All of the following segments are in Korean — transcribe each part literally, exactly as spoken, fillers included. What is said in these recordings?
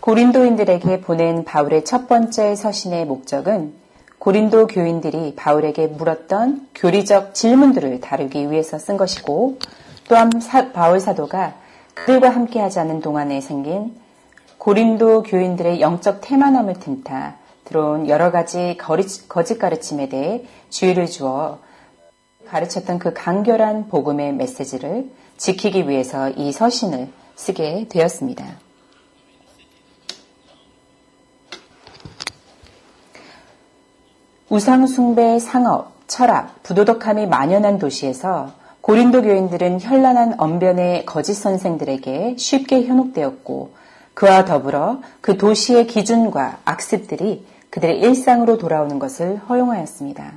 고린도인들에게 보낸 바울의 첫 번째 서신의 목적은 고린도 교인들이 바울에게 물었던 교리적 질문들을 다루기 위해서 쓴 것이고, 또한 사, 바울 사도가 그들과 함께하지 않은 동안에 생긴 고린도 교인들의 영적 태만함을 틈타 들어온 여러 가지 거짓 가르침에 대해 주의를 주어 가르쳤던 그 간결한 복음의 메시지를 지키기 위해서 이 서신을 쓰게 되었습니다. 우상숭배, 상업, 철학, 부도덕함이 만연한 도시에서 고린도 교인들은 현란한 언변의 거짓 선생들에게 쉽게 현혹되었고, 그와 더불어 그 도시의 기준과 악습들이 그들의 일상으로 돌아오는 것을 허용하였습니다.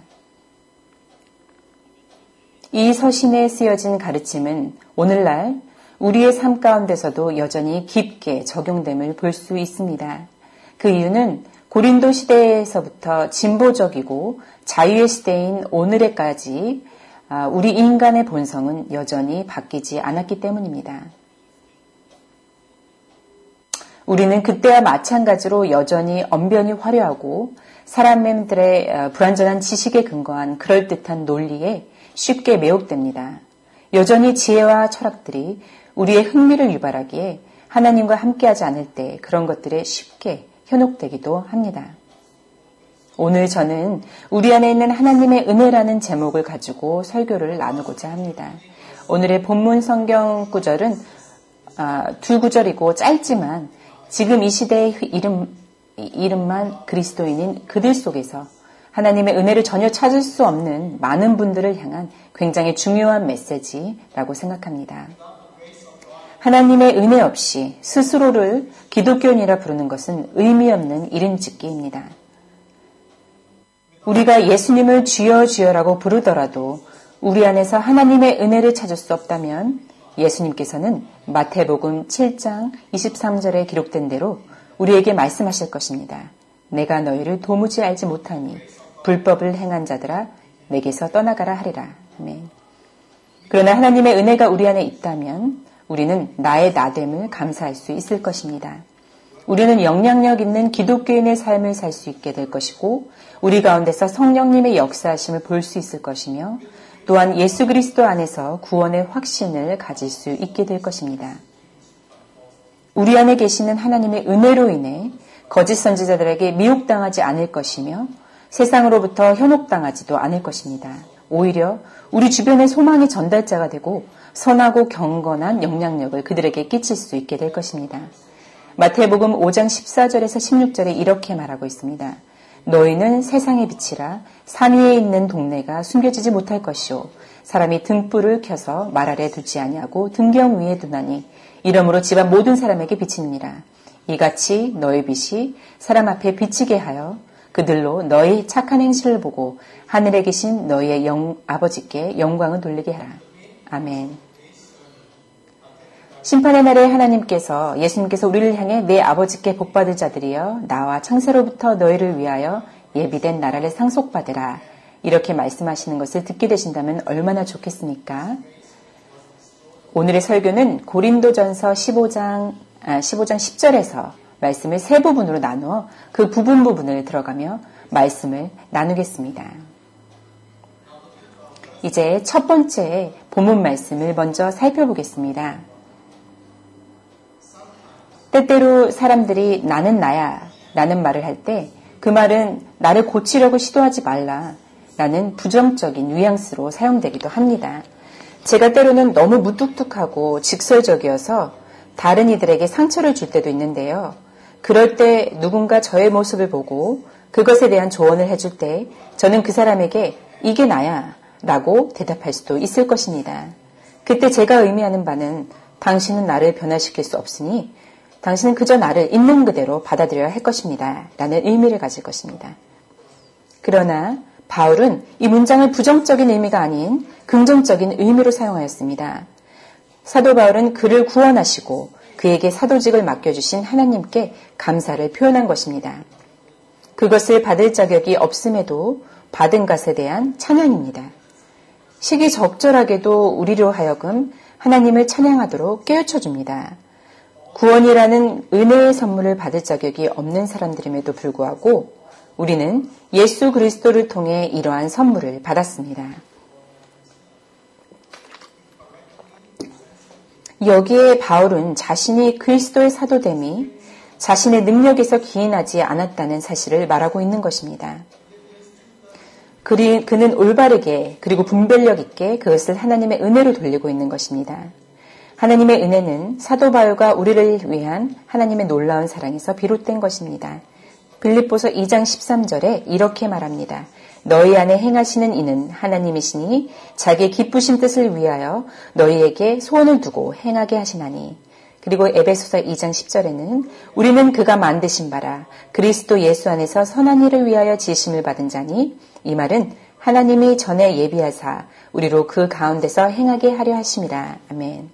이 서신에 쓰여진 가르침은 오늘날 우리의 삶 가운데서도 여전히 깊게 적용됨을 볼 수 있습니다. 그 이유는 고린도 시대에서부터 진보적이고 자유의 시대인 오늘에까지 우리 인간의 본성은 여전히 바뀌지 않았기 때문입니다. 우리는 그때와 마찬가지로 여전히 언변이 화려하고 사람들의 불완전한 지식에 근거한 그럴듯한 논리에 쉽게 매혹됩니다. 여전히 지혜와 철학들이 우리의 흥미를 유발하기에 하나님과 함께하지 않을 때 그런 것들에 쉽게 현혹되기도 합니다. 오늘 저는 우리 안에 있는 하나님의 은혜라는 제목을 가지고 설교를 나누고자 합니다. 오늘의 본문 성경 구절은 두 구절이고 짧지만 지금 이 시대의 이름, 이름만 그리스도인인 그들 속에서 하나님의 은혜를 전혀 찾을 수 없는 많은 분들을 향한 굉장히 중요한 메시지라고 생각합니다. 하나님의 은혜 없이 스스로를 기독교인이라 부르는 것은 의미 없는 이름짓기입니다. 우리가 예수님을 주여 주여라고 부르더라도 우리 안에서 하나님의 은혜를 찾을 수 없다면 예수님께서는 마태복음 칠 장 이십삼 절에 기록된 대로 우리에게 말씀하실 것입니다. 내가 너희를 도무지 알지 못하니 불법을 행한 자들아 내게서 떠나가라 하리라. 아멘. 그러나 하나님의 은혜가 우리 안에 있다면 우리는 나의 나됨을 감사할 수 있을 것입니다. 우리는 영향력 있는 기독교인의 삶을 살 수 있게 될 것이고 우리 가운데서 성령님의 역사하심을 볼 수 있을 것이며 또한 예수 그리스도 안에서 구원의 확신을 가질 수 있게 될 것입니다. 우리 안에 계시는 하나님의 은혜로 인해 거짓 선지자들에게 미혹당하지 않을 것이며 세상으로부터 현혹당하지도 않을 것입니다. 오히려 우리 주변의 소망의 전달자가 되고 선하고 경건한 영향력을 그들에게 끼칠 수 있게 될 것입니다. 마태복음 오 장 십사 절에서 십육 절에 이렇게 말하고 있습니다. 너희는 세상의 빛이라 산 위에 있는 동네가 숨겨지지 못할 것이요 사람이 등불을 켜서 말 아래 두지 아니하고 등경 위에 두나니 이러므로 집안 모든 사람에게 비치느니라. 이같이 너희 빛이 사람 앞에 비치게 하여 그들로 너희 착한 행실을 보고 하늘에 계신 너희의 영, 아버지께 영광을 돌리게 하라. 아멘. 심판의 날에 하나님께서 예수님께서 우리를 향해 내 아버지께 복받을 자들이여 나와 창세로부터 너희를 위하여 예비된 나라를 상속받으라 이렇게 말씀하시는 것을 듣게 되신다면 얼마나 좋겠습니까? 오늘의 설교는 고린도전서 십오 장, 아, 십오 장 십 절에서 말씀을 세 부분으로 나누어 그 부분 부분을 들어가며 말씀을 나누겠습니다. 이제 첫 번째 본문 말씀을 먼저 살펴보겠습니다. 때때로 사람들이 나는 나야 라는 말을 할 때 그 말은 나를 고치려고 시도하지 말라 라는 부정적인 뉘앙스로 사용되기도 합니다. 제가 때로는 너무 무뚝뚝하고 직설적이어서 다른 이들에게 상처를 줄 때도 있는데요. 그럴 때 누군가 저의 모습을 보고 그것에 대한 조언을 해줄 때 저는 그 사람에게 이게 나야 라고 대답할 수도 있을 것입니다. 그때 제가 의미하는 바는 당신은 나를 변화시킬 수 없으니 당신은 그저 나를 있는 그대로 받아들여야 할 것입니다. 라는 의미를 가질 것입니다. 그러나 바울은 이 문장을 부정적인 의미가 아닌 긍정적인 의미로 사용하였습니다. 사도 바울은 그를 구원하시고 그에게 사도직을 맡겨주신 하나님께 감사를 표현한 것입니다. 그것을 받을 자격이 없음에도 받은 것에 대한 찬양입니다. 시기적절하게도 우리로 하여금 하나님을 찬양하도록 깨우쳐줍니다. 구원이라는 은혜의 선물을 받을 자격이 없는 사람들임에도 불구하고 우리는 예수 그리스도를 통해 이러한 선물을 받았습니다. 여기에 바울은 자신이 그리스도의 사도됨이 자신의 능력에서 기인하지 않았다는 사실을 말하고 있는 것입니다. 그는 올바르게 그리고 분별력 있게 그것을 하나님의 은혜로 돌리고 있는 것입니다. 하나님의 은혜는 사도 바울과 우리를 위한 하나님의 놀라운 사랑에서 비롯된 것입니다. 빌립보서 이 장 십삼 절에 이렇게 말합니다. 너희 안에 행하시는 이는 하나님이시니 자기의 기쁘신 뜻을 위하여 너희에게 소원을 두고 행하게 하시나니. 그리고 에베소서 이 장 십 절에는 우리는 그가 만드신 바라 그리스도 예수 안에서 선한 일을 위하여 지으심을 받은 자니, 이 말은 하나님이 전에 예비하사 우리로 그 가운데서 행하게 하려 하심이라. 아멘.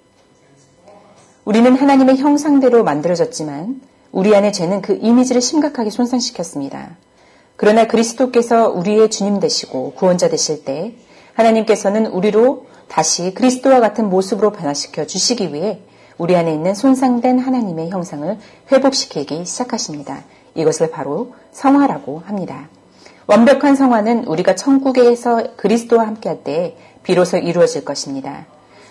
우리는 하나님의 형상대로 만들어졌지만 우리 안의 죄는 그 이미지를 심각하게 손상시켰습니다. 그러나 그리스도께서 우리의 주님 되시고 구원자 되실 때 하나님께서는 우리로 다시 그리스도와 같은 모습으로 변화시켜 주시기 위해 우리 안에 있는 손상된 하나님의 형상을 회복시키기 시작하십니다. 이것을 바로 성화라고 합니다. 완벽한 성화는 우리가 천국에서 그리스도와 함께할 때 비로소 이루어질 것입니다.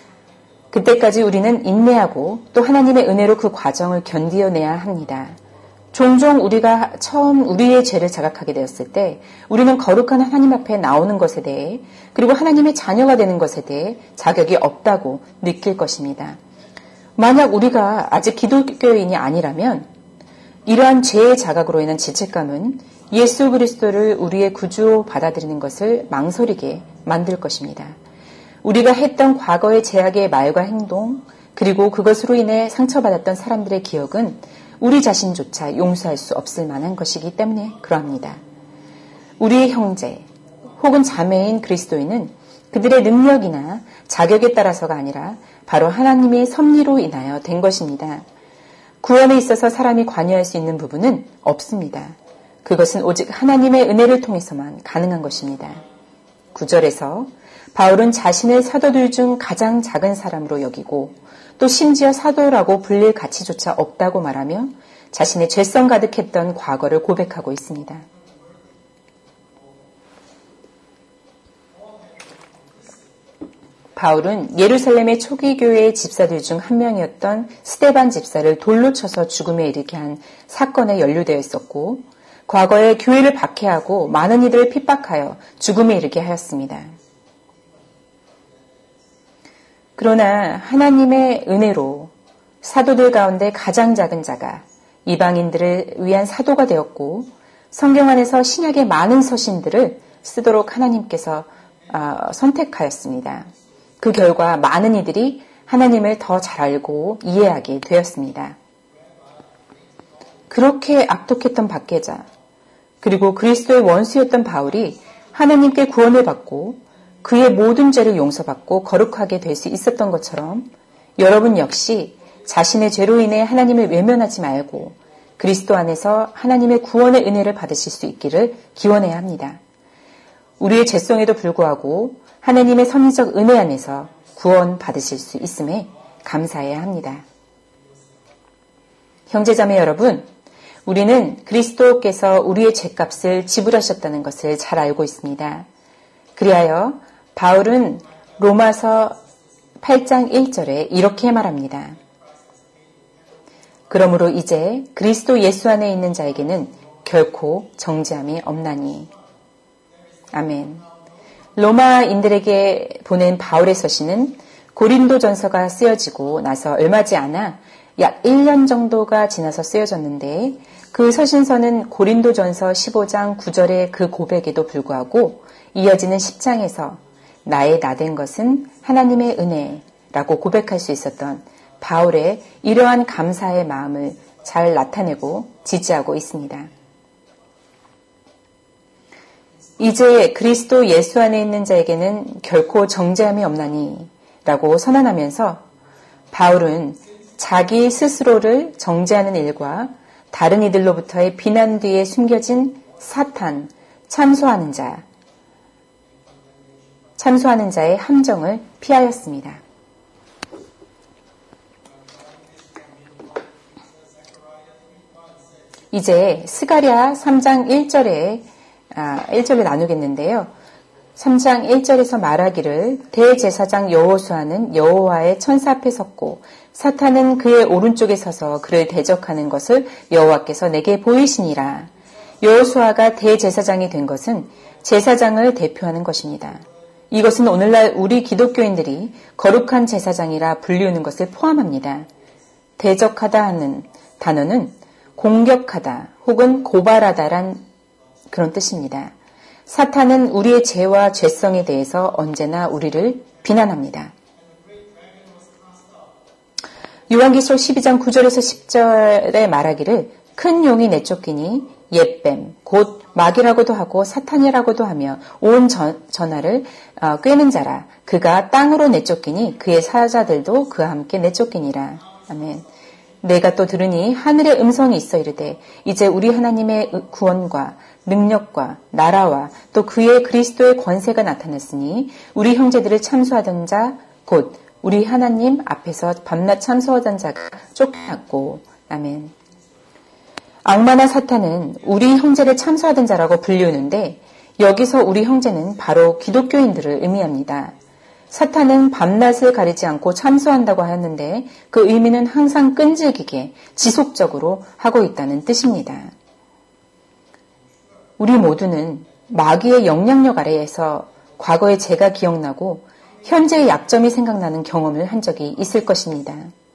그때까지 우리는 인내하고 또 하나님의 은혜로 그 과정을 견디어내야 합니다. 종종 우리가 처음 우리의 죄를 자각하게 되었을 때 우리는 거룩한 하나님 앞에 나오는 것에 대해 그리고 하나님의 자녀가 되는 것에 대해 자격이 없다고 느낄 것입니다. 만약 우리가 아직 기독교인이 아니라면 이러한 죄의 자각으로 인한 죄책감은 예수 그리스도를 우리의 구주로 받아들이는 것을 망설이게 만들 것입니다. 우리가 했던 과거의 죄악의 말과 행동 그리고 그것으로 인해 상처받았던 사람들의 기억은 우리 자신조차 용서할 수 없을 만한 것이기 때문에 그러합니다. 우리의 형제 혹은 자매인 그리스도인은 그들의 능력이나 자격에 따라서가 아니라 바로 하나님의 섭리로 인하여 된 것입니다. 구원에 있어서 사람이 관여할 수 있는 부분은 없습니다. 그것은 오직 하나님의 은혜를 통해서만 가능한 것입니다. 구 절에서 바울은 자신을 사도들 중 가장 작은 사람으로 여기고 또 심지어 사도라고 불릴 가치조차 없다고 말하며 자신의 죄성 가득했던 과거를 고백하고 있습니다. 바울은 예루살렘의 초기 교회의 집사들 중 한 명이었던 스데반 집사를 돌로 쳐서 죽음에 이르게 한 사건에 연루되어 있었고 과거에 교회를 박해하고 많은 이들을 핍박하여 죽음에 이르게 하였습니다. 그러나 하나님의 은혜로 사도들 가운데 가장 작은 자가 이방인들을 위한 사도가 되었고 성경 안에서 신약의 많은 서신들을 쓰도록 하나님께서 선택하였습니다. 그 결과 많은 이들이 하나님을 더 잘 알고 이해하게 되었습니다. 그렇게 악독했던 박해자 그리고 그리스도의 원수였던 바울이 하나님께 구원을 받고 그의 모든 죄를 용서받고 거룩하게 될 수 있었던 것처럼 여러분 역시 자신의 죄로 인해 하나님을 외면하지 말고 그리스도 안에서 하나님의 구원의 은혜를 받으실 수 있기를 기원해야 합니다. 우리의 죄성에도 불구하고 하나님의 섭리적 은혜 안에서 구원 받으실 수 있음에 감사해야 합니다. 형제자매 여러분, 우리는 그리스도께서 우리의 죄값을 지불하셨다는 것을 잘 알고 있습니다. 그리하여 바울은 로마서 팔 장 일 절에 이렇게 말합니다. 그러므로 이제 그리스도 예수 안에 있는 자에게는 결코 정죄함이 없나니. 아멘. 로마인들에게 보낸 바울의 서신은 고린도전서가 쓰여지고 나서 얼마지 않아 약 일 년 정도가 지나서 쓰여졌는데 그 서신서는 고린도전서 십오 장 구 절의 그 고백에도 불구하고 이어지는 십 장에서 나의 나된 것은 하나님의 은혜라고 고백할 수 있었던 바울의 이러한 감사의 마음을 잘 나타내고 지지하고 있습니다. 이제 그리스도 예수 안에 있는 자에게는 결코 정죄함이 없나니 라고 선언하면서 바울은 자기 스스로를 정죄하는 일과 다른 이들로부터의 비난 뒤에 숨겨진 사탄, 참소하는 자, 참소하는 자의 함정을 피하였습니다. 이제 스가랴 삼 장 일 절에 아, 일 절을 나누겠는데요. 삼 장 일 절에서 말하기를 대제사장 여호수아는 여호와의 천사 앞에 섰고 사탄은 그의 오른쪽에 서서 그를 대적하는 것을 여호와께서 내게 보이시니라. 여호수아가 대제사장이 된 것은 제사장을 대표하는 것입니다. 이것은 오늘날 우리 기독교인들이 거룩한 제사장이라 불리우는 것을 포함합니다. 대적하다 하는 단어는 공격하다 혹은 고발하다란 그런 뜻입니다. 사탄은 우리의 죄와 죄성에 대해서 언제나 우리를 비난합니다. 요한계시록 십이 장 구 절에서 십 절에 말하기를 큰 용이 내쫓기니 옛뱀 곧 마귀라고도 하고 사탄이라고도 하며 온 전, 전하를 어, 꿰는 자라. 그가 땅으로 내쫓기니 그의 사자들도 그와 함께 내쫓기니라. 아멘. 내가 또 들으니 하늘의 음성이 있어 이르되 이제 우리 하나님의 구원과 능력과 나라와 또 그의 그리스도의 권세가 나타났으니 우리 형제들을 참소하던 자 곧 우리 하나님 앞에서 밤낮 참소하던 자가 쫓겨났고. 아멘. 악마나 사탄은 우리 형제를 참소하던 자라고 불리우는데 여기서 우리 형제는 바로 기독교인들을 의미합니다. 사탄은 밤낮을 가리지 않고 참소한다고 하였는데 그 의미는 항상 끈질기게 지속적으로 하고 있다는 뜻입니다. 우리 모두는 마귀의 영향력 아래에서 과거의 죄가 기억나고 현재의 약점이 생각나는 경험을 한 적이 있을 것입니다.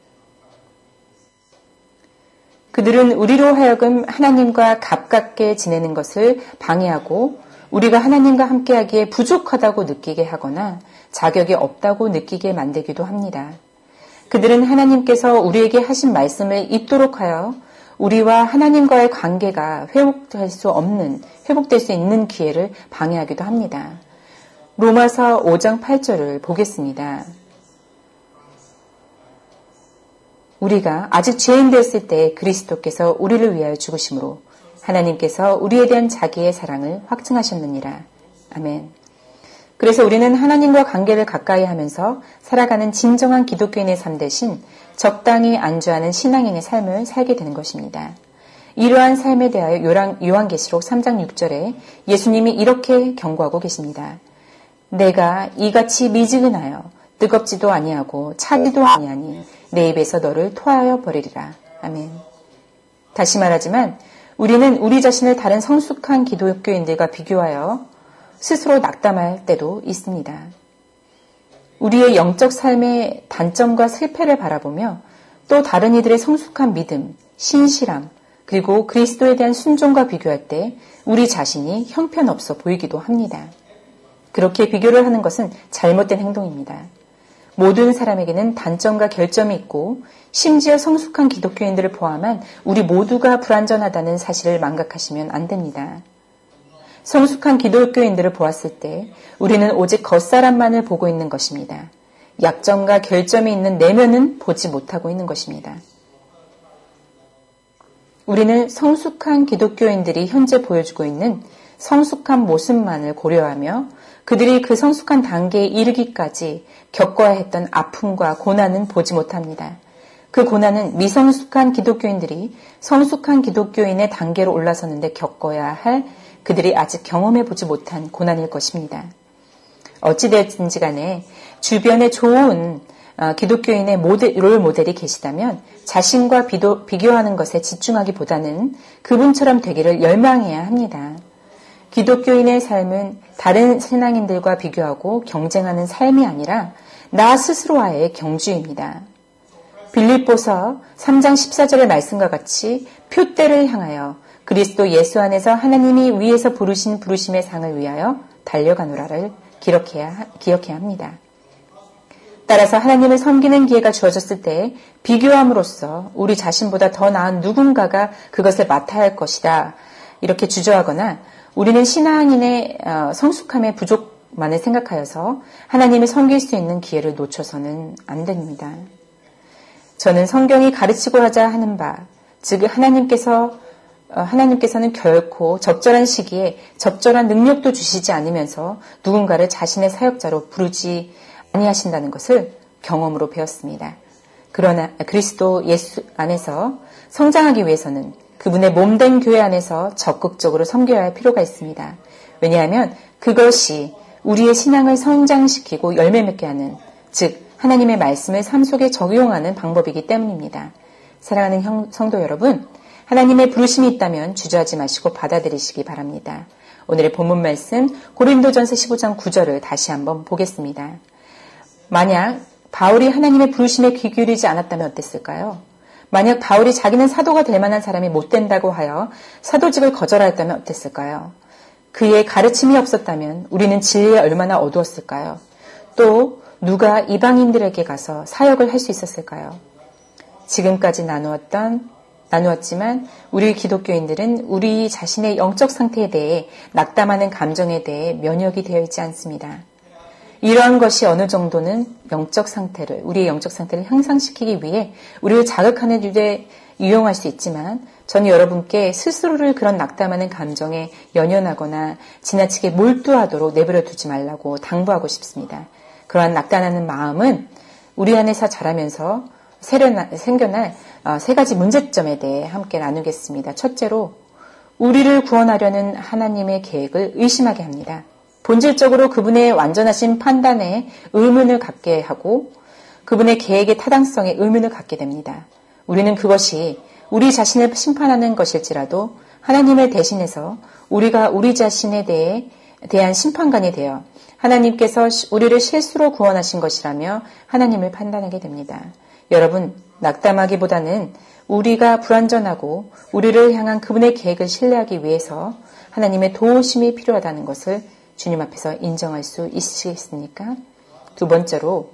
그들은 우리로 하여금 하나님과 가깝게 지내는 것을 방해하고 우리가 하나님과 함께하기에 부족하다고 느끼게 하거나 자격이 없다고 느끼게 만들기도 합니다. 그들은 하나님께서 우리에게 하신 말씀을 잊도록 하여 우리와 하나님과의 관계가 회복될 수 없는, 회복될 수 있는 기회를 방해하기도 합니다. 로마서 오 장 팔 절을 보겠습니다. 우리가 아직 죄인 되었을 때 그리스도께서 우리를 위하여 죽으심으로 하나님께서 우리에 대한 자기의 사랑을 확증하셨느니라. 아멘. 그래서 우리는 하나님과 관계를 가까이 하면서 살아가는 진정한 기독교인의 삶 대신 적당히 안주하는 신앙인의 삶을 살게 되는 것입니다. 이러한 삶에 대하여 요한계시록 삼 장 육 절에 예수님이 이렇게 경고하고 계십니다. 내가 이같이 미지근하여 뜨겁지도 아니하고 차지도 아니하니 내 입에서 너를 토하여 버리리라. 아멘. 다시 말하지만 우리는 우리 자신을 다른 성숙한 기독교인들과 비교하여 스스로 낙담할 때도 있습니다. 우리의 영적 삶의 단점과 실패를 바라보며 또 다른 이들의 성숙한 믿음, 신실함, 그리고 그리스도에 대한 순종과 비교할 때 우리 자신이 형편없어 보이기도 합니다. 그렇게 비교를 하는 것은 잘못된 행동입니다. 모든 사람에게는 단점과 결점이 있고 심지어 성숙한 기독교인들을 포함한 우리 모두가 불완전하다는 사실을 망각하시면 안 됩니다. 성숙한 기독교인들을 보았을 때 우리는 오직 겉사람만을 보고 있는 것입니다. 약점과 결점이 있는 내면은 보지 못하고 있는 것입니다. 우리는 성숙한 기독교인들이 현재 보여주고 있는 성숙한 모습만을 고려하며 그들이 그 성숙한 단계에 이르기까지 겪어야 했던 아픔과 고난은 보지 못합니다. 그 고난은 미성숙한 기독교인들이 성숙한 기독교인의 단계로 올라서는데 겪어야 할 그들이 아직 경험해보지 못한 고난일 것입니다. 어찌되었든지 간에 주변에 좋은 기독교인의 모델, 롤 모델이 계시다면 자신과 비도, 비교하는 것에 집중하기보다는 그분처럼 되기를 열망해야 합니다. 기독교인의 삶은 다른 신앙인들과 비교하고 경쟁하는 삶이 아니라 나 스스로와의 경주입니다. 빌립보서 삼 장 십사 절의 말씀과 같이 표대를 향하여 그리스도 예수 안에서 하나님이 위에서 부르신 부르심의 상을 위하여 달려가노라를 기억해야, 기억해야 합니다. 따라서 하나님을 섬기는 기회가 주어졌을 때 비교함으로써 우리 자신보다 더 나은 누군가가 그것을 맡아야 할 것이다. 이렇게 주저하거나 우리는 신앙인의 성숙함의 부족만을 생각하여서 하나님을 섬길 수 있는 기회를 놓쳐서는 안 됩니다. 저는 성경이 가르치고자 하는 바, 즉 하나님께서 하나님께서는 결코 적절한 시기에 적절한 능력도 주시지 않으면서 누군가를 자신의 사역자로 부르지 아니하신다는 것을 경험으로 배웠습니다. 그러나 그리스도 예수 안에서 성장하기 위해서는 그분의 몸된 교회 안에서 적극적으로 섬겨야 할 필요가 있습니다. 왜냐하면 그것이 우리의 신앙을 성장시키고 열매 맺게 하는, 즉 하나님의 말씀을 삶 속에 적용하는 방법이기 때문입니다. 사랑하는 형, 성도 여러분, 하나님의 부르심이 있다면 주저하지 마시고 받아들이시기 바랍니다. 오늘의 본문 말씀 고린도전서 십오 장 구 절을 다시 한번 보겠습니다. 만약 바울이 하나님의 부르심에 귀 기울이지 않았다면 어땠을까요? 만약 바울이 자기는 사도가 될 만한 사람이 못 된다고 하여 사도직을 거절하였다면 어땠을까요? 그의 가르침이 없었다면 우리는 진리에 얼마나 어두웠을까요? 또 누가 이방인들에게 가서 사역을 할 수 있었을까요? 지금까지 나누었던, 나누었지만 우리 기독교인들은 우리 자신의 영적 상태에 대해 낙담하는 감정에 대해 면역이 되어 있지 않습니다. 이러한 것이 어느 정도는 영적 상태를, 우리의 영적 상태를 향상시키기 위해 우리를 자극하는 일에 유용할 수 있지만 저는 여러분께 스스로를 그런 낙담하는 감정에 연연하거나 지나치게 몰두하도록 내버려 두지 말라고 당부하고 싶습니다. 그러한 낙담하는 마음은 우리 안에서 자라면서 생겨날 세 가지 문제점에 대해 함께 나누겠습니다. 첫째로, 우리를 구원하려는 하나님의 계획을 의심하게 합니다. 본질적으로 그분의 완전하신 판단에 의문을 갖게 하고 그분의 계획의 타당성에 의문을 갖게 됩니다. 우리는 그것이 우리 자신을 심판하는 것일지라도 하나님을 대신해서 우리가 우리 자신에 대해 대한 심판관이 되어 하나님께서 우리를 실수로 구원하신 것이라며 하나님을 판단하게 됩니다. 여러분, 낙담하기보다는 우리가 불완전하고 우리를 향한 그분의 계획을 신뢰하기 위해서 하나님의 도우심이 필요하다는 것을 주님 앞에서 인정할 수 있으시겠습니까? 두 번째로,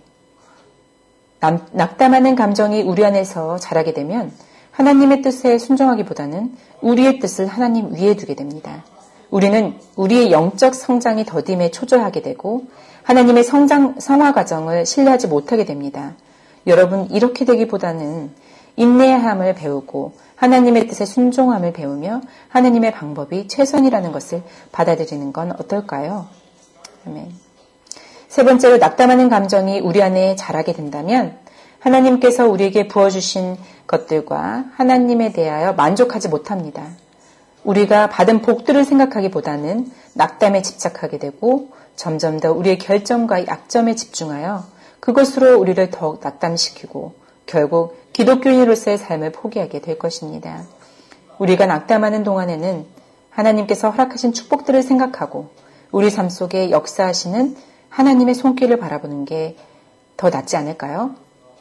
남, 낙담하는 감정이 우리 안에서 자라게 되면 하나님의 뜻에 순종하기보다는 우리의 뜻을 하나님 위에 두게 됩니다. 우리는 우리의 영적 성장이 더딤에 초조하게 되고 하나님의 성장, 성화 과정을 신뢰하지 못하게 됩니다. 여러분, 이렇게 되기보다는 인내함을 배우고 하나님의 뜻에 순종함을 배우며 하나님의 방법이 최선이라는 것을 받아들이는 건 어떨까요? 아멘. 세 번째로, 낙담하는 감정이 우리 안에 자라게 된다면 하나님께서 우리에게 부어주신 것들과 하나님에 대하여 만족하지 못합니다. 우리가 받은 복들을 생각하기보다는 낙담에 집착하게 되고 점점 더 우리의 결점과 약점에 집중하여 그것으로 우리를 더욱 낙담시키고 결국 기독교인으로서의 삶을 포기하게 될 것입니다. 우리가 낙담하는 동안에는 하나님께서 허락하신 축복들을 생각하고 우리 삶 속에 역사하시는 하나님의 손길을 바라보는 게 더 낫지 않을까요?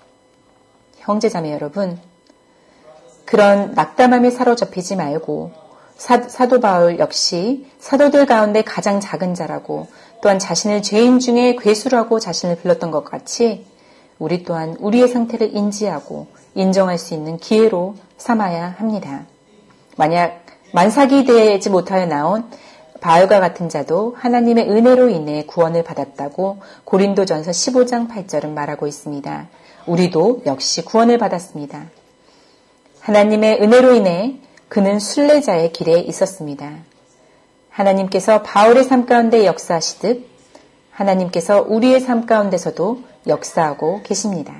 형제자매 여러분, 그런 낙담함에 사로잡히지 말고 사, 사도 바울 역시 사도들 가운데 가장 작은 자라고 또한 자신을 죄인 중에 괴수라고 자신을 불렀던 것 같이 우리 또한 우리의 상태를 인지하고 인정할 수 있는 기회로 삼아야 합니다. 만약 만삭이 되지 못하여 나온 바울과 같은 자도 하나님의 은혜로 인해 구원을 받았다고 고린도전서 십오 장 팔 절은 말하고 있습니다. 우리도 역시 구원을 받았습니다. 하나님의 은혜로 인해 그는 순례자의 길에 있었습니다. 하나님께서 바울의 삶 가운데 역사하시듯 하나님께서 우리의 삶 가운데서도 역사하고 계십니다.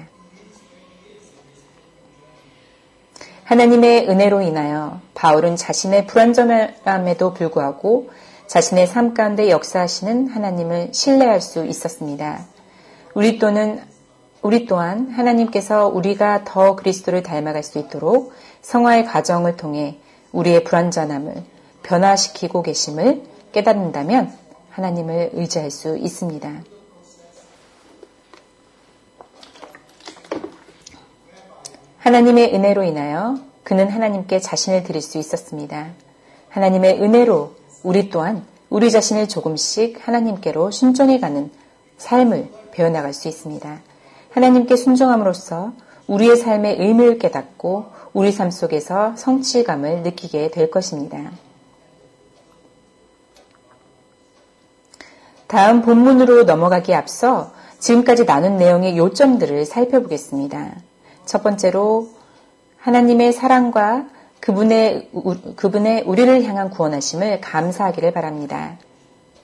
하나님의 은혜로 인하여 바울은 자신의 불완전함에도 불구하고 자신의 삶 가운데 역사하시는 하나님을 신뢰할 수 있었습니다. 우리 또는 우리 또한 하나님께서 우리가 더 그리스도를 닮아갈 수 있도록 성화의 과정을 통해 우리의 불완전함을 변화시키고 계심을 깨닫는다면 하나님을 의지할 수 있습니다. 하나님의 은혜로 인하여 그는 하나님께 자신을 드릴 수 있었습니다. 하나님의 은혜로 우리 또한 우리 자신을 조금씩 하나님께로 순종해가는 삶을 배워나갈 수 있습니다. 하나님께 순종함으로써 우리의 삶의 의미를 깨닫고 우리 삶 속에서 성취감을 느끼게 될 것입니다. 다음 본문으로 넘어가기에 앞서 지금까지 나눈 내용의 요점들을 살펴보겠습니다. 첫 번째로 하나님의 사랑과 그분의, 그분의 우리를 향한 구원하심을 감사하기를 바랍니다.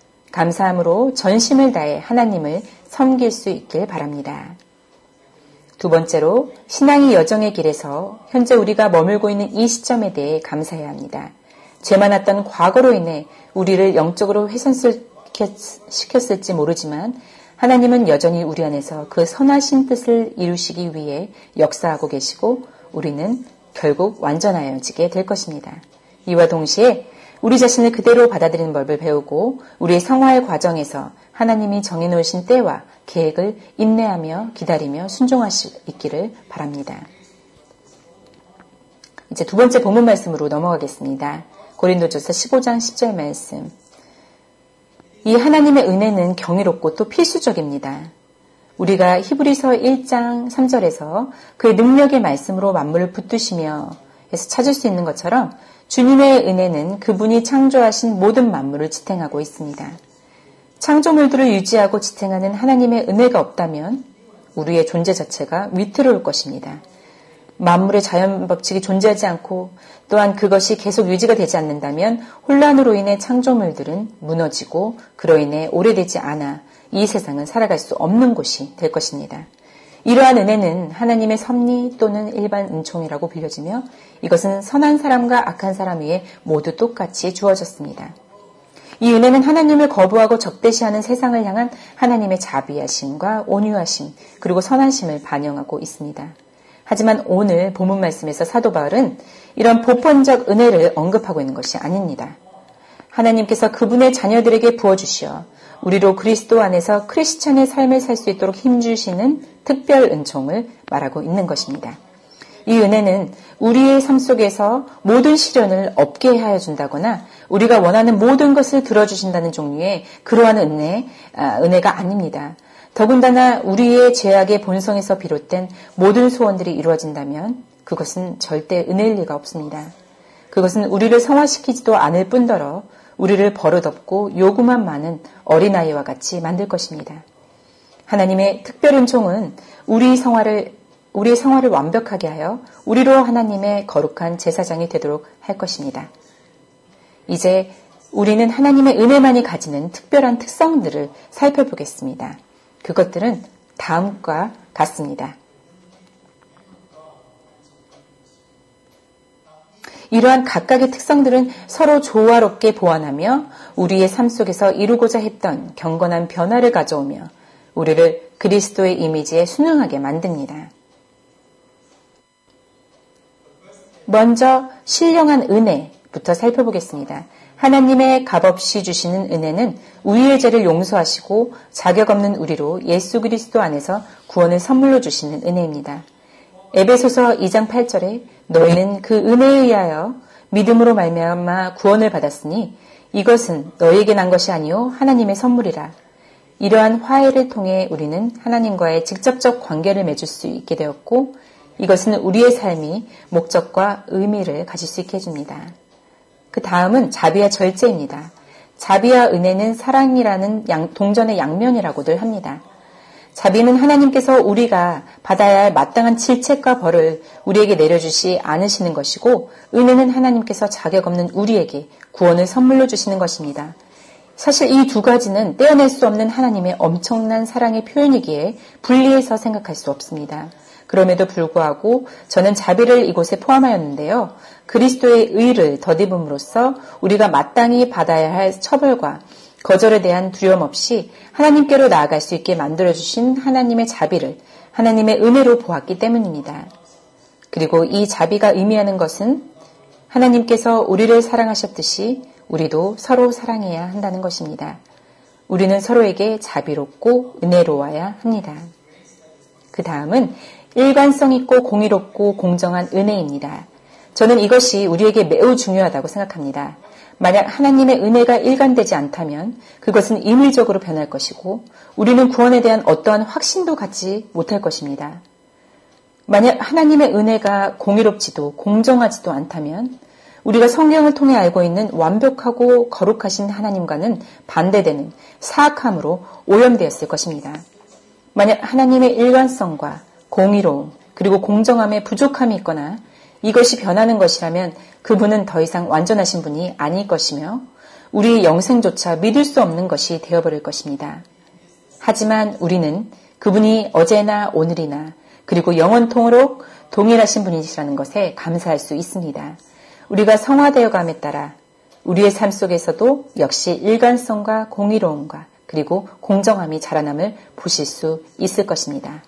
감사함으로 전심을 다해 하나님을 섬길 수 있길 바랍니다. 두 번째로 신앙의 여정의 길에서 현재 우리가 머물고 있는 이 시점에 대해 감사해야 합니다. 죄 많았던 과거로 인해 우리를 영적으로 훼손시켰을지 모르지만 하나님은 여전히 우리 안에서 그 선하신 뜻을 이루시기 위해 역사하고 계시고 우리는 결국 완전하여지게 될 것입니다. 이와 동시에 우리 자신을 그대로 받아들이는 법을 배우고 우리의 성화의 과정에서 하나님이 정해놓으신 때와 계획을 인내하며 기다리며 순종할 수 있기를 바랍니다. 이제 두 번째 본문 말씀으로 넘어가겠습니다. 고린도전서 십오 장 십 절 말씀. 이 하나님의 은혜는 경이롭고 또 필수적입니다. 우리가 히브리서 일 장 삼 절에서 그의 능력의 말씀으로 만물을 붙드시며 해서 찾을 수 있는 것처럼 주님의 은혜는 그분이 창조하신 모든 만물을 지탱하고 있습니다. 창조물들을 유지하고 지탱하는 하나님의 은혜가 없다면 우리의 존재 자체가 위태로울 것입니다. 만물의 자연 법칙이 존재하지 않고 또한 그것이 계속 유지가 되지 않는다면 혼란으로 인해 창조물들은 무너지고 그로 인해 오래되지 않아 이 세상은 살아갈 수 없는 곳이 될 것입니다. 이러한 은혜는 하나님의 섭리 또는 일반 은총이라고 불려지며 이것은 선한 사람과 악한 사람 위에 모두 똑같이 주어졌습니다. 이 은혜는 하나님을 거부하고 적대시하는 세상을 향한 하나님의 자비하심과 온유하심 그리고 선하심을 반영하고 있습니다. 하지만 오늘 본문 말씀에서 사도 바울은 이런 보편적 은혜를 언급하고 있는 것이 아닙니다. 하나님께서 그분의 자녀들에게 부어주시어 우리로 그리스도 안에서 크리스찬의 삶을 살 수 있도록 힘주시는 특별 은총을 말하고 있는 것입니다. 이 은혜는 우리의 삶 속에서 모든 시련을 없게 하여 준다거나 우리가 원하는 모든 것을 들어주신다는 종류의 그러한 은혜, 아, 은혜가 아닙니다. 더군다나 우리의 죄악의 본성에서 비롯된 모든 소원들이 이루어진다면 그것은 절대 은혜일 리가 없습니다. 그것은 우리를 성화시키지도 않을 뿐더러 우리를 버릇없고 요구만 많은 어린아이와 같이 만들 것입니다. 하나님의 특별 은총은 우리 성화를, 우리의 성화를 완벽하게 하여 우리로 하나님의 거룩한 제사장이 되도록 할 것입니다. 이제 우리는 하나님의 은혜만이 가지는 특별한 특성들을 살펴보겠습니다. 그것들은 다음과 같습니다. 이러한 각각의 특성들은 서로 조화롭게 보완하며 우리의 삶 속에서 이루고자 했던 경건한 변화를 가져오며 우리를 그리스도의 이미지에 순응하게 만듭니다. 먼저 신령한 은혜부터 살펴보겠습니다. 하나님의 값없이 주시는 은혜는 우리의 죄를 용서하시고 자격 없는 우리로 예수 그리스도 안에서 구원을 선물로 주시는 은혜입니다. 에베소서 이 장 팔 절에 너희는 그 은혜에 의하여 믿음으로 말미암아 구원을 받았으니 이것은 너희에게 난 것이 아니요 하나님의 선물이라. 이러한 화해를 통해 우리는 하나님과의 직접적 관계를 맺을 수 있게 되었고 이것은 우리의 삶이 목적과 의미를 가질 수 있게 해줍니다. 그 다음은 자비와 절제입니다. 자비와 은혜는 사랑이라는 양, 동전의 양면이라고들 합니다. 자비는 하나님께서 우리가 받아야 할 마땅한 질책과 벌을 우리에게 내려주시 않으시는 것이고 은혜는 하나님께서 자격 없는 우리에게 구원을 선물로 주시는 것입니다. 사실 이 두 가지는 떼어낼 수 없는 하나님의 엄청난 사랑의 표현이기에 분리해서 생각할 수 없습니다. 그럼에도 불구하고 저는 자비를 이곳에 포함하였는데요. 그리스도의 의를 덧입음으로써 우리가 마땅히 받아야 할 처벌과 거절에 대한 두려움 없이 하나님께로 나아갈 수 있게 만들어주신 하나님의 자비를 하나님의 은혜로 보았기 때문입니다. 그리고 이 자비가 의미하는 것은 하나님께서 우리를 사랑하셨듯이 우리도 서로 사랑해야 한다는 것입니다. 우리는 서로에게 자비롭고 은혜로워야 합니다. 그 다음은 일관성 있고 공의롭고 공정한 은혜입니다. 저는 이것이 우리에게 매우 중요하다고 생각합니다. 만약 하나님의 은혜가 일관되지 않다면 그것은 임의적으로 변할 것이고 우리는 구원에 대한 어떠한 확신도 갖지 못할 것입니다. 만약 하나님의 은혜가 공의롭지도 공정하지도 않다면 우리가 성경을 통해 알고 있는 완벽하고 거룩하신 하나님과는 반대되는 사악함으로 오염되었을 것입니다. 만약 하나님의 일관성과 공의로움 그리고 공정함에 부족함이 있거나 이것이 변하는 것이라면 그분은 더 이상 완전하신 분이 아닐 것이며 우리의 영생조차 믿을 수 없는 것이 되어버릴 것입니다. 하지만 우리는 그분이 어제나 오늘이나 그리고 영원토록 동일하신 분이시라는 것에 감사할 수 있습니다. 우리가 성화되어감에 따라 우리의 삶 속에서도 역시 일관성과 공의로움과 그리고 공정함이 자라남을 보실 수 있을 것입니다.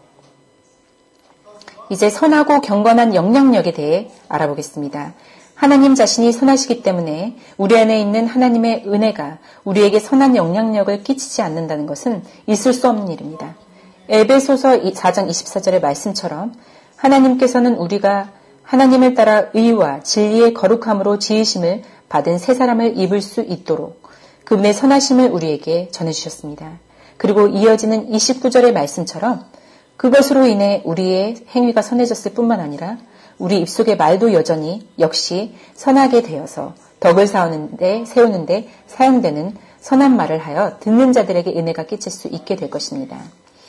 이제 선하고 경건한 영향력에 대해 알아보겠습니다. 하나님 자신이 선하시기 때문에 우리 안에 있는 하나님의 은혜가 우리에게 선한 영향력을 끼치지 않는다는 것은 있을 수 없는 일입니다. 에베소서 사 장 이십사 절의 말씀처럼 하나님께서는 우리가 하나님을 따라 의와 진리의 거룩함으로 지으심을 받은 새 사람을 입을 수 있도록 그분의 선하심을 우리에게 전해주셨습니다. 그리고 이어지는 이십구 절의 말씀처럼 그것으로 인해 우리의 행위가 선해졌을 뿐만 아니라 우리 입속의 말도 여전히 역시 선하게 되어서 덕을 세우는데, 세우는데 사용되는 선한 말을 하여 듣는 자들에게 은혜가 끼칠 수 있게 될 것입니다.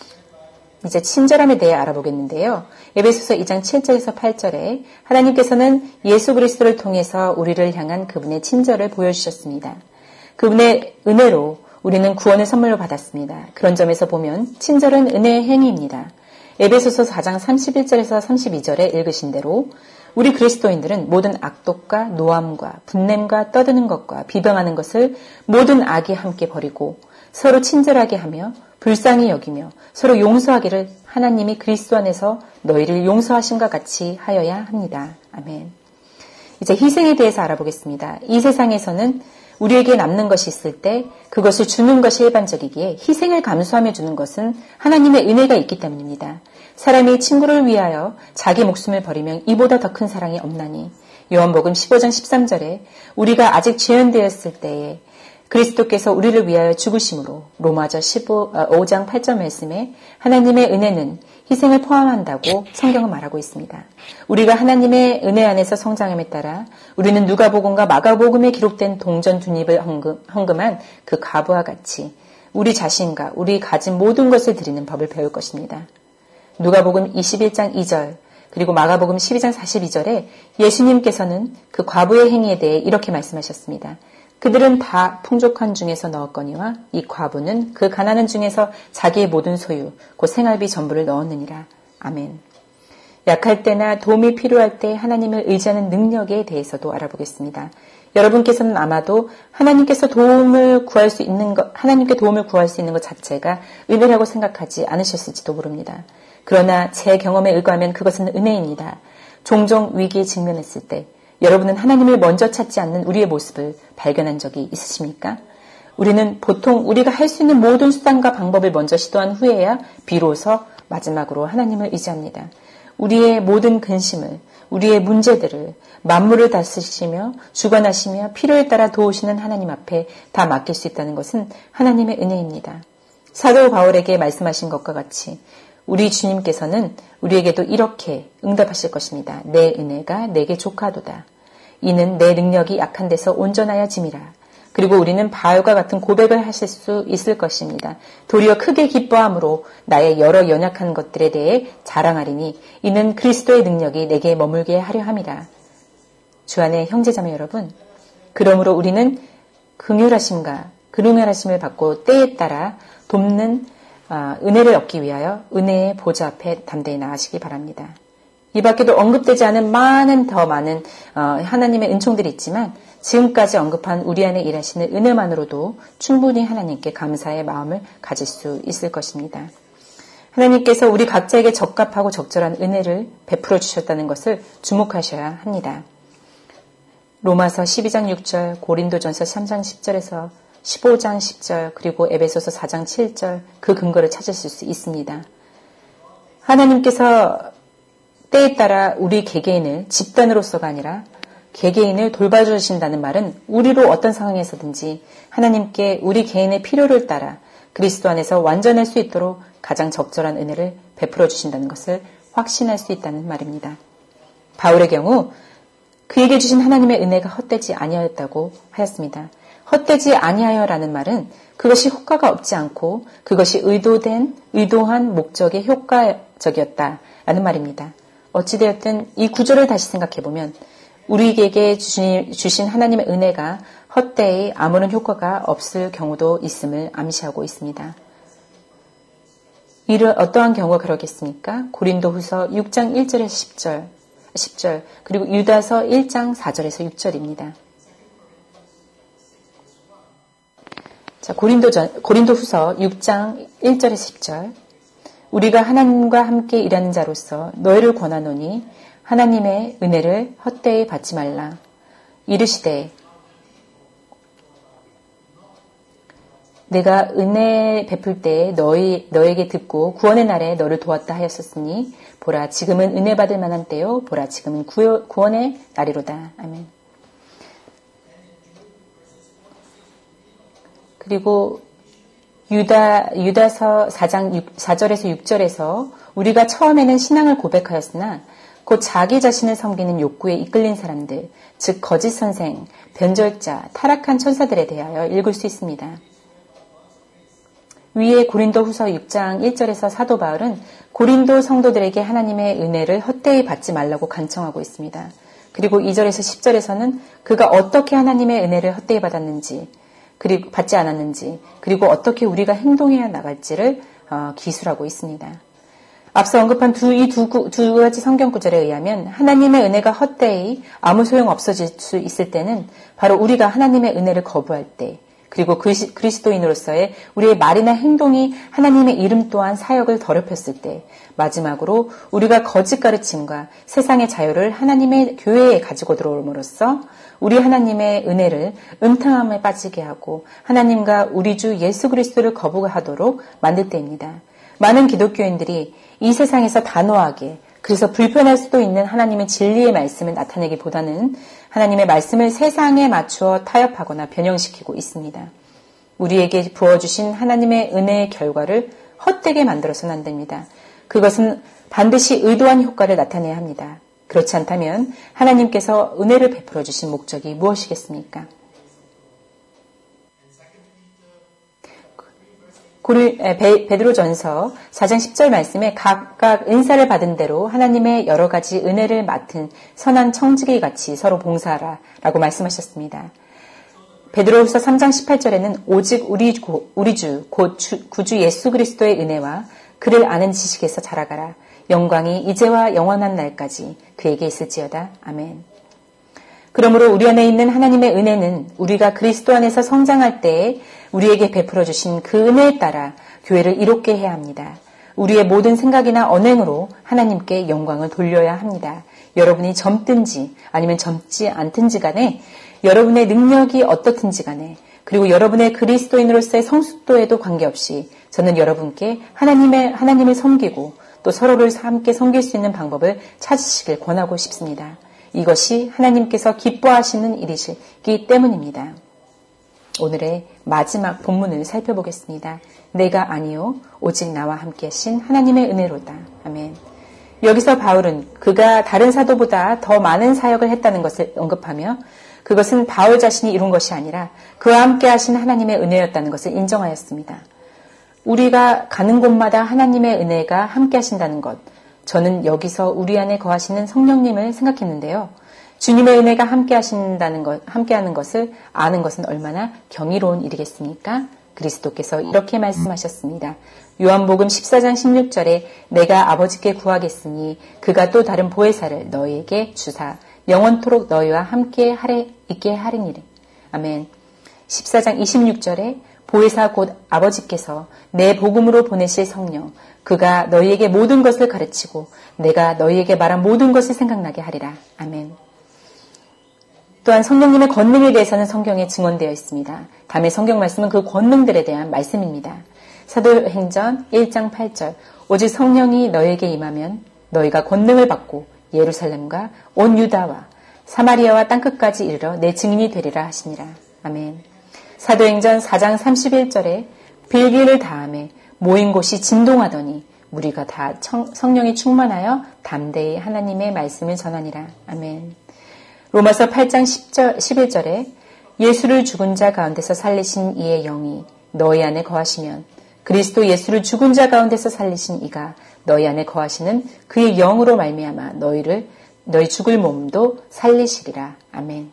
이제 친절함에 대해 알아보겠는데요. 에베소서 이 장 칠 절에서 팔 절에 하나님께서는 예수 그리스도를 통해서 우리를 향한 그분의 친절을 보여주셨습니다. 그분의 은혜로 우리는 구원을 선물로 받았습니다. 그런 점에서 보면 친절은 은혜의 행위입니다. 에베소서 사 장 삼십일 절에서 삼십이 절에 읽으신 대로 우리 그리스도인들은 모든 악독과 노함과 분냄과 떠드는 것과 비방하는 것을 모든 악이 함께 버리고 서로 친절하게 하며 불쌍히 여기며 서로 용서하기를 하나님이 그리스도 안에서 너희를 용서하신과 같이 하여야 합니다. 아멘. 이제 희생에 대해서 알아보겠습니다. 이 세상에서는 우리에게 남는 것이 있을 때 그것을 주는 것이 일반적이기에 희생을 감수하며 주는 것은 하나님의 은혜가 있기 때문입니다. 사람이 친구를 위하여 자기 목숨을 버리면 이보다 더 큰 사랑이 없나니 요한복음 십오 장 십삼 절에 우리가 아직 죄인되었을 때에 그리스도께서 우리를 위하여 죽으심으로 로마서 오 장 팔 절 말씀에 하나님의 은혜는 희생을 포함한다고 성경은 말하고 있습니다. 우리가 하나님의 은혜 안에서 성장함에 따라 우리는 누가복음과 마가복음에 기록된 동전 두 입을 헌금, 헌금한 그 과부와 같이 우리 자신과 우리 가진 모든 것을 드리는 법을 배울 것입니다. 누가복음 이십일 장 이 절 그리고 마가복음 십이 장 사십이 절에 예수님께서는 그 과부의 행위에 대해 이렇게 말씀하셨습니다. 그들은 다 풍족한 중에서 넣었거니와 이 과부는 그 가난한 중에서 자기의 모든 소유 곧 생활비 전부를 넣었느니라. 아멘. 약할 때나 도움이 필요할 때 하나님을 의지하는 능력에 대해서도 알아보겠습니다. 여러분께서는 아마도 하나님께서 도움을 구할 수 있는 것, 하나님께 도움을 구할 수 있는 것 자체가 은혜라고 생각하지 않으셨을지도 모릅니다. 그러나 제 경험에 의거하면 그것은 은혜입니다. 종종 위기에 직면했을 때 여러분은 하나님을 먼저 찾지 않는 우리의 모습을 발견한 적이 있으십니까? 우리는 보통 우리가 할 수 있는 모든 수단과 방법을 먼저 시도한 후에야 비로소 마지막으로 하나님을 의지합니다. 우리의 모든 근심을, 우리의 문제들을 만물을 다스리시며 주관하시며 필요에 따라 도우시는 하나님 앞에 다 맡길 수 있다는 것은 하나님의 은혜입니다. 사도 바울에게 말씀하신 것과 같이 우리 주님께서는 우리에게도 이렇게 응답하실 것입니다. 내 은혜가 내게 족하도다. 이는 내 능력이 약한 데서 온전하여 짐이라. 그리고 우리는 바울과 같은 고백을 하실 수 있을 것입니다. 도리어 크게 기뻐함으로 나의 여러 연약한 것들에 대해 자랑하리니 이는 그리스도의 능력이 내게 머물게 하려 함이라. 주 안의 형제자매 여러분, 그러므로 우리는 긍휼하심과 긍휼하심을 받고 때에 따라 돕는 은혜를 얻기 위하여 은혜의 보좌 앞에 담대히 나아가시기 바랍니다. 이 밖에도 언급되지 않은 많은 더 많은 하나님의 은총들이 있지만 지금까지 언급한 우리 안에 일하시는 은혜만으로도 충분히 하나님께 감사의 마음을 가질 수 있을 것입니다. 하나님께서 우리 각자에게 적합하고 적절한 은혜를 베풀어 주셨다는 것을 주목하셔야 합니다. 로마서 십이 장 육 절, 고린도전서 삼 장 십 절에서 십오 장 십 절 그리고 에베소서 사 장 칠 절 그 근거를 찾으실 수 있습니다. 하나님께서 때에 따라 우리 개개인을 집단으로서가 아니라 개개인을 돌봐주신다는 말은 우리로 어떤 상황에서든지 하나님께 우리 개인의 필요를 따라 그리스도 안에서 완전할 수 있도록 가장 적절한 은혜를 베풀어 주신다는 것을 확신할 수 있다는 말입니다. 바울의 경우 그에게 주신 하나님의 은혜가 헛되지 아니하였다고 하였습니다. 헛되지 아니하여라는 말은 그것이 효과가 없지 않고 그것이 의도된, 의도한 목적의 효과적이었다라는 말입니다. 어찌되었든 이 구절을 다시 생각해보면 우리에게 주신 하나님의 은혜가 헛되이 아무런 효과가 없을 경우도 있음을 암시하고 있습니다. 이런 어떠한 경우가 그러겠습니까? 고린도후서 육 장 일 절에서 십 절, 십 절 그리고 유다서 일 장 사 절에서 육 절입니다. 자, 고린도전, 고린도후서 육 장 일 절에서 십 절. 우리가 하나님과 함께 일하는 자로서 너희를 권하노니 하나님의 은혜를 헛되이 받지 말라. 이르시되 내가 은혜 베풀 때에 너희, 너에게 듣고 구원의 날에 너를 도왔다 하였었으니 보라 지금은 은혜 받을 만한 때요 보라 지금은 구요, 구원의 날이로다. 아멘. 그리고 유다, 유다서 사 장 사 절에서 육 절에서 우리가 처음에는 신앙을 고백하였으나 곧 자기 자신을 섬기는 욕구에 이끌린 사람들, 즉 거짓 선생, 변절자, 타락한 천사들에 대하여 읽을 수 있습니다. 위에 고린도후서 육 장 일 절에서 사도 바울은 고린도 성도들에게 하나님의 은혜를 헛되이 받지 말라고 간청하고 있습니다. 그리고 이 절에서 십 절에서는 그가 어떻게 하나님의 은혜를 헛되이 받았는지, 그리고 받지 않았는지, 그리고 어떻게 우리가 행동해야 나갈지를 어, 기술하고 있습니다. 앞서 언급한 두, 이 두, 두 가지 성경 구절에 의하면 하나님의 은혜가 헛되이 아무 소용 없어질 수 있을 때는 바로 우리가 하나님의 은혜를 거부할 때, 그리고 그리스도인으로서의 우리의 말이나 행동이 하나님의 이름 또한 사역을 더럽혔을 때, 마지막으로 우리가 거짓 가르침과 세상의 자유를 하나님의 교회에 가지고 들어옴으로써 우리 하나님의 은혜를 음탕함에 빠지게 하고 하나님과 우리 주 예수 그리스도를 거부하도록 만들 때입니다. 많은 기독교인들이 이 세상에서 단호하게, 그래서 불편할 수도 있는 하나님의 진리의 말씀을 나타내기보다는 하나님의 말씀을 세상에 맞추어 타협하거나 변형시키고 있습니다. 우리에게 부어주신 하나님의 은혜의 결과를 헛되게 만들어서는 안 됩니다. 그것은 반드시 의도한 효과를 나타내야 합니다. 그렇지 않다면 하나님께서 은혜를 베풀어 주신 목적이 무엇이겠습니까? 베드로전서 사 장 십 절 말씀에 각각 은사를 받은 대로 하나님의 여러 가지 은혜를 맡은 선한 청지기 같이 서로 봉사하라 라고 말씀하셨습니다. 베드로후서 삼 장 십팔 절에는 오직 우리, 우리 주, 곧 주, 구주 예수 그리스도의 은혜와 그를 아는 지식에서 자라가라. 영광이 이제와 영원한 날까지 그에게 있을지어다. 아멘. 그러므로 우리 안에 있는 하나님의 은혜는 우리가 그리스도 안에서 성장할 때에 우리에게 베풀어 주신 그 은혜에 따라 교회를 이롭게 해야 합니다. 우리의 모든 생각이나 언행으로 하나님께 영광을 돌려야 합니다. 여러분이 젊든지 아니면 젊지 않든지 간에, 여러분의 능력이 어떻든지 간에, 그리고 여러분의 그리스도인으로서의 성숙도에도 관계없이 저는 여러분께 하나님의, 하나님을 섬기고 또 서로를 함께 섬길 수 있는 방법을 찾으시길 권하고 싶습니다. 이것이 하나님께서 기뻐하시는 일이시기 때문입니다. 오늘의 마지막 본문을 살펴보겠습니다. 내가 아니요 오직 나와 함께 하신 하나님의 은혜로다. 아멘. 여기서 바울은 그가 다른 사도보다 더 많은 사역을 했다는 것을 언급하며 그것은 바울 자신이 이룬 것이 아니라 그와 함께 하신 하나님의 은혜였다는 것을 인정하였습니다. 우리가 가는 곳마다 하나님의 은혜가 함께 하신다는 것, 저는 여기서 우리 안에 거하시는 성령님을 생각했는데요. 주님의 은혜가 함께 하신다는 것, 함께 하는 것을 아는 것은 얼마나 경이로운 일이겠습니까? 그리스도께서 이렇게 말씀하셨습니다. 요한복음 십사 장 십육 절에 내가 아버지께 구하겠으니 그가 또 다른 보혜사를 너희에게 주사 영원토록 너희와 함께 하래, 있게 하리니라. 아멘. 십사 장 이십육 절에 보혜사 곧 아버지께서 내 복음으로 보내실 성령, 그가 너희에게 모든 것을 가르치고 내가 너희에게 말한 모든 것을 생각나게 하리라. 아멘. 또한 성령님의 권능에 대해서는 성경에 증언되어 있습니다. 다음에 성경 말씀은 그 권능들에 대한 말씀입니다. 사도행전 일 장 팔 절 오직 성령이 너희에게 임하면 너희가 권능을 받고 예루살렘과 온 유다와 사마리아와 땅끝까지 이르러 내 증인이 되리라 하시니라. 아멘. 사도행전 사 장 삼십일 절에 빌기를 다함에 모인 곳이 진동하더니 우리가 다 청, 성령이 충만하여 담대히 하나님의 말씀을 전하니라. 아멘. 로마서 팔 장 십 절, 십일 절에 예수를 죽은 자 가운데서 살리신 이의 영이 너희 안에 거하시면 그리스도 예수를 죽은 자 가운데서 살리신 이가 너희 안에 거하시는 그의 영으로 말미암아 너희를 너희 죽을 몸도 살리시리라. 아멘.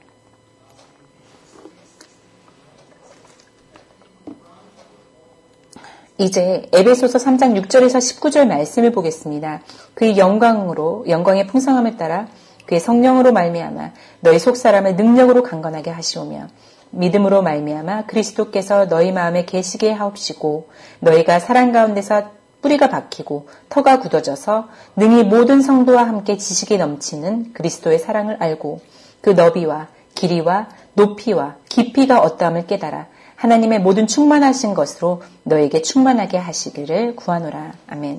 이제 에베소서 삼 장 육 절에서 십구 절 말씀을 보겠습니다. 그의 영광으로 영광의 풍성함을 따라 그의 성령으로 말미암아 너희 속사람을 능력으로 강건하게 하시오며 믿음으로 말미암아 그리스도께서 너희 마음에 계시게 하옵시고 너희가 사랑 가운데서 뿌리가 박히고 터가 굳어져서 능히 모든 성도와 함께 지식이 넘치는 그리스도의 사랑을 알고 그 너비와 길이와 높이와 깊이가 어떠함을 깨달아 하나님의 모든 충만하신 것으로 너에게 충만하게 하시기를 구하노라. 아멘.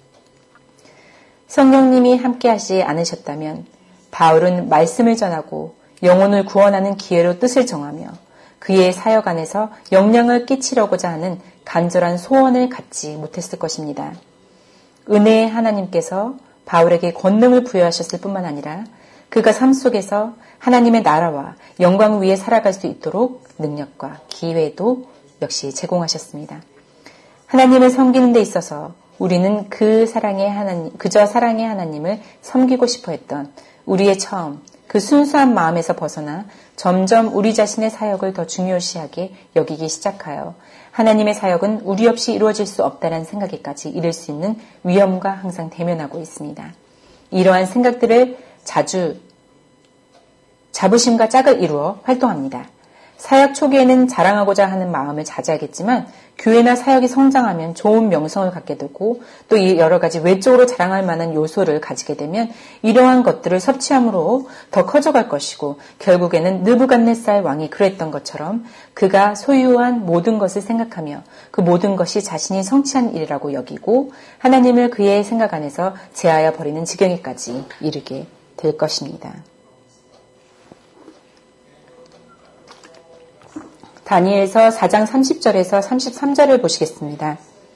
성령님이 함께하지 않으셨다면 바울은 말씀을 전하고 영혼을 구원하는 기회로 뜻을 정하며 그의 사역 안에서 영향을 끼치려고자 하는 간절한 소원을 갖지 못했을 것입니다. 은혜의 하나님께서 바울에게 권능을 부여하셨을 뿐만 아니라 그가 삶 속에서 하나님의 나라와 영광 위에 살아갈 수 있도록 능력과 기회도 역시 제공하셨습니다. 하나님을 섬기는 데 있어서 우리는 그 사랑의 하나님, 그저 사랑의 하나님을 섬기고 싶어 했던 우리의 처음 그 순수한 마음에서 벗어나 점점 우리 자신의 사역을 더 중요시하게 여기기 시작하여 하나님의 사역은 우리 없이 이루어질 수 없다는 생각에까지 이를 수 있는 위험과 항상 대면하고 있습니다. 이러한 생각들을 자주 자부심과 짝을 이루어 활동합니다. 사역 초기에는 자랑하고자 하는 마음을 자제하겠지만 교회나 사역이 성장하면 좋은 명성을 갖게 되고 또 여러 가지 외적으로 자랑할 만한 요소를 가지게 되면 이러한 것들을 섭취함으로 더 커져갈 것이고 결국에는 느부갓네살 왕이 그랬던 것처럼 그가 소유한 모든 것을 생각하며 그 모든 것이 자신이 성취한 일이라고 여기고 하나님을 그의 생각 안에서 제하여 버리는 지경에까지 이르게 될 것입니다. 다니엘서 사 장 삼십 절에서 삼십삼 절을 보시겠습니다.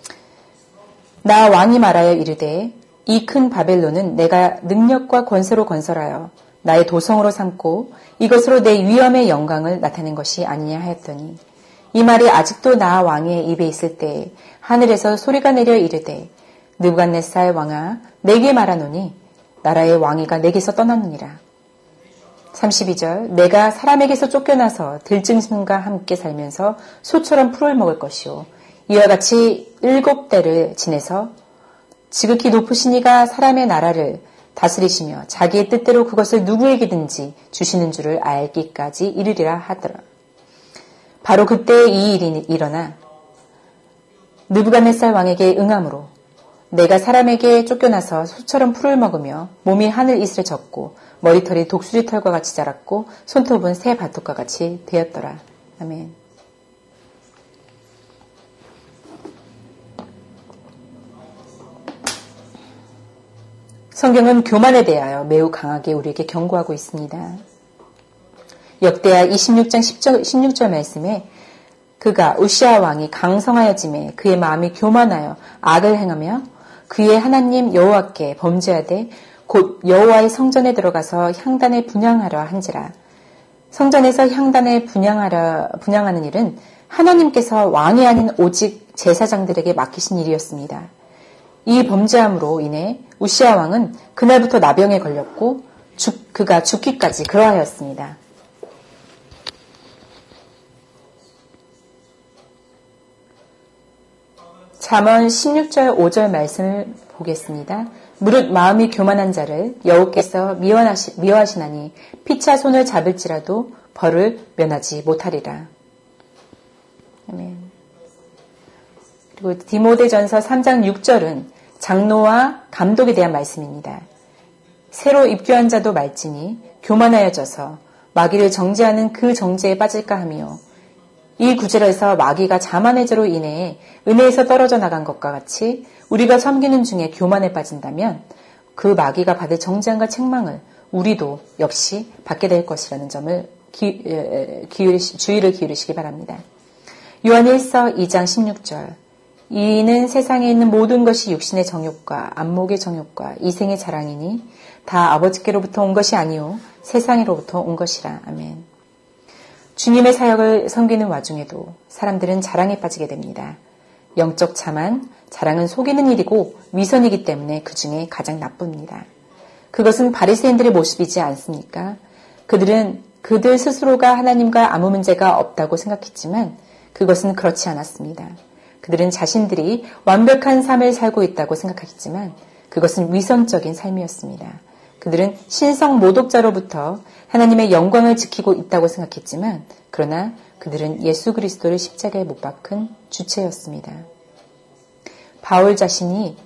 나 왕이 말하여 이르되 이 큰 바벨론은 내가 능력과 권세로 건설하여 나의 도성으로 삼고 이것으로 내 위엄의 영광을 나타낸 것이 아니냐 하였더니 이 말이 아직도 나 왕의 입에 있을 때에 하늘에서 소리가 내려 이르되 느부갓네살 왕아 내게 말하노니 나라의 왕위가 내게서 떠났느니라. 삼십이 절 내가 사람에게서 쫓겨나서 들짐승과 함께 살면서 소처럼 풀을 먹을 것이요 이와 같이 일곱 대를 지내서 지극히 높으신 이가 사람의 나라를 다스리시며 자기의 뜻대로 그것을 누구에게든지 주시는 줄을 알기까지 이르리라 하더라. 바로 그때 이 일이 일어나 느부갓네살 왕에게 응함으로 내가 사람에게 쫓겨나서 소처럼 풀을 먹으며 몸이 하늘 이슬에 젖고 머리털이 독수리 털과 같이 자랐고 손톱은 새 발톱과 같이 되었더라. 아멘. 성경은 교만에 대하여 매우 강하게 우리에게 경고하고 있습니다. 역대하 이십육 장 십육 절 말씀에 그가 우시아 왕이 강성하여짐에 그의 마음이 교만하여 악을 행하며 그의 하나님 여호와께 범죄하되 곧 여호와의 성전에 들어가서 향단을 분향하려 한지라. 성전에서 향단을 분향하려 분향하는 일은 하나님께서 왕이 아닌 오직 제사장들에게 맡기신 일이었습니다. 이 범죄함으로 인해 우시아 왕은 그날부터 나병에 걸렸고 죽, 그가 죽기까지 그러하였습니다. 잠언 십육 절 오 절 말씀을 보겠습니다. 무릇 마음이 교만한 자를 여호께서 미워하시, 미워하시나니 피차 손을 잡을지라도 벌을 면하지 못하리라. 아멘. 그리고 디모데전서 삼 장 육 절은 장로와 감독에 대한 말씀입니다. 새로 입교한 자도 말지니 교만하여져서 마귀를 정죄하는 그 정죄에 빠질까 하며 이 구절에서 마귀가 자만의 죄로 인해 은혜에서 떨어져 나간 것과 같이 우리가 섬기는 중에 교만에 빠진다면 그 마귀가 받을 정죄함과 책망을 우리도 역시 받게 될 것이라는 점을 기, 기울이시, 주의를 기울이시기 바랍니다. 요한일서 이 장 십육 절 이는 세상에 있는 모든 것이 육신의 정욕과 안목의 정욕과 이생의 자랑이니 다 아버지께로부터 온 것이 아니요 세상으로부터 온 것이라. 아멘. 주님의 사역을 섬기는 와중에도 사람들은 자랑에 빠지게 됩니다. 영적 자만, 자랑은 속이는 일이고 위선이기 때문에 그 중에 가장 나쁩니다. 그것은 바리새인들의 모습이지 않습니까? 그들은 그들 스스로가 하나님과 아무 문제가 없다고 생각했지만 그것은 그렇지 않았습니다. 그들은 자신들이 완벽한 삶을 살고 있다고 생각하겠지만 그것은 위선적인 삶이었습니다. 그들은 신성 모독자로부터 하나님의 영광을 지키고 있다고 생각했지만 그러나 그들은 예수 그리스도를 십자가에 못 박은 주체였습니다. 바울 자신이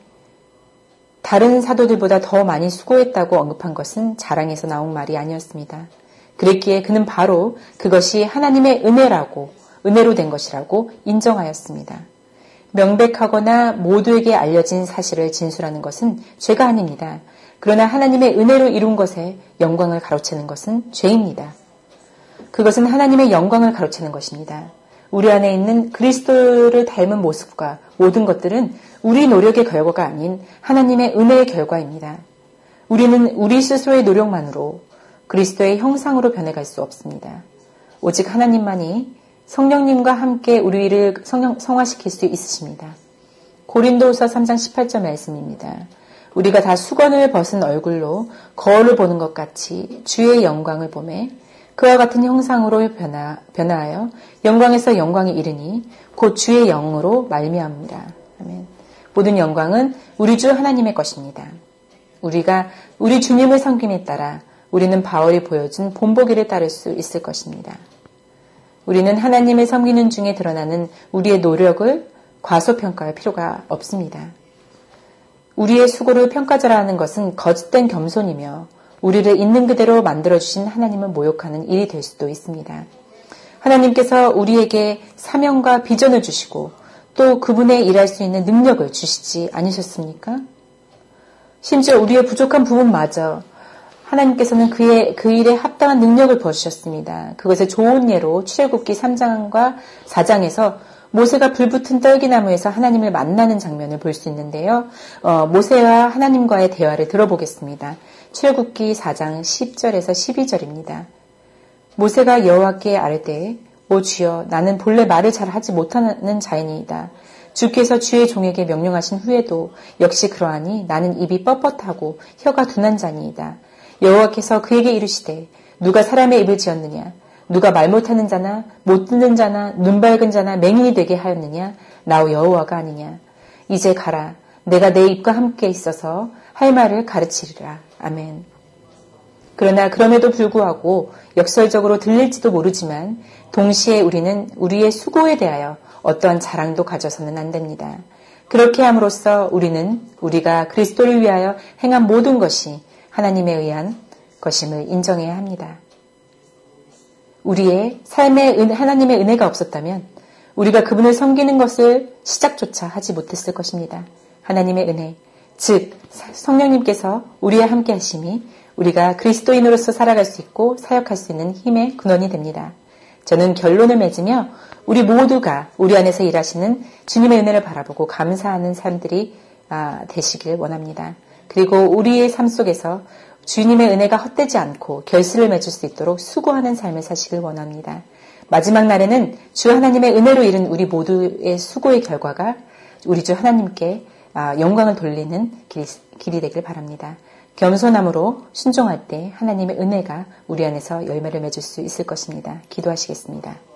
다른 사도들보다 더 많이 수고했다고 언급한 것은 자랑에서 나온 말이 아니었습니다. 그랬기에 그는 바로 그것이 하나님의 은혜라고, 은혜로 된 것이라고 인정하였습니다. 명백하거나 모두에게 알려진 사실을 진술하는 것은 죄가 아닙니다. 그러나 하나님의 은혜로 이룬 것에 영광을 가로채는 것은 죄입니다. 그것은 하나님의 영광을 가로채는 것입니다. 우리 안에 있는 그리스도를 닮은 모습과 모든 것들은 우리 노력의 결과가 아닌 하나님의 은혜의 결과입니다. 우리는 우리 스스로의 노력만으로 그리스도의 형상으로 변해갈 수 없습니다. 오직 하나님만이 성령님과 함께 우리를 성령, 성화시킬 수 있으십니다. 고린도후서 삼 장 십팔 절 말씀입니다. 우리가 다 수건을 벗은 얼굴로 거울을 보는 것 같이 주의 영광을 보매 그와 같은 형상으로 변화, 변화하여 영광에서 영광에 이르니 곧 주의 영으로 말미암습니다. 아멘. 모든 영광은 우리 주 하나님의 것입니다. 우리가 우리 주님을 섬김에 따라 우리는 바울이 보여준 본보기를 따를 수 있을 것입니다. 우리는 하나님을 섬기는 중에 드러나는 우리의 노력을 과소평가할 필요가 없습니다. 우리의 수고를 평가절하하는 것은 거짓된 겸손이며 우리를 있는 그대로 만들어주신 하나님을 모욕하는 일이 될 수도 있습니다. 하나님께서 우리에게 사명과 비전을 주시고 또 그분의 일할 수 있는 능력을 주시지 않으셨습니까? 심지어 우리의 부족한 부분마저 하나님께서는 그의, 그 일에 합당한 능력을 부어주셨습니다. 그것의 좋은 예로 출애굽기 삼 장과 사 장에서 모세가 불붙은 떨기나무에서 하나님을 만나는 장면을 볼 수 있는데요. 어, 모세와 하나님과의 대화를 들어보겠습니다. 출애굽기 사 장 십 절에서 십이 절입니다. 모세가 여호와께 아뢰되 오 주여 나는 본래 말을 잘 하지 못하는 자이니이다. 주께서 주의 종에게 명령하신 후에도 역시 그러하니 나는 입이 뻣뻣하고 혀가 둔한 자니이다. 여호와께서 그에게 이르시되 누가 사람의 입을 지었느냐 누가 말 못하는 자나 못 듣는 자나 눈 밝은 자나 맹인이 되게 하였느냐 나오 여호와가 아니냐. 이제 가라 내가 내 입과 함께 있어서 할 말을 가르치리라. 아멘. 그러나 그럼에도 불구하고 역설적으로 들릴지도 모르지만 동시에 우리는 우리의 수고에 대하여 어떠한 자랑도 가져서는 안 됩니다. 그렇게 함으로써 우리는 우리가 그리스도를 위하여 행한 모든 것이 하나님에 의한 것임을 인정해야 합니다. 우리의 삶에 하나님의 은혜가 없었다면 우리가 그분을 섬기는 것을 시작조차 하지 못했을 것입니다. 하나님의 은혜, 즉 성령님께서 우리와 함께 하심이 우리가 그리스도인으로서 살아갈 수 있고 사역할 수 있는 힘의 근원이 됩니다. 저는 결론을 맺으며 우리 모두가 우리 안에서 일하시는 주님의 은혜를 바라보고 감사하는 삶들이 되시길 원합니다. 그리고 우리의 삶 속에서 주님의 은혜가 헛되지 않고 결실을 맺을 수 있도록 수고하는 삶을 사시길 원합니다. 마지막 날에는 주 하나님의 은혜로 이룬 우리 모두의 수고의 결과가 우리 주 하나님께 영광을 돌리는 길이 되길 바랍니다. 겸손함으로 순종할 때 하나님의 은혜가 우리 안에서 열매를 맺을 수 있을 것입니다. 기도하시겠습니다.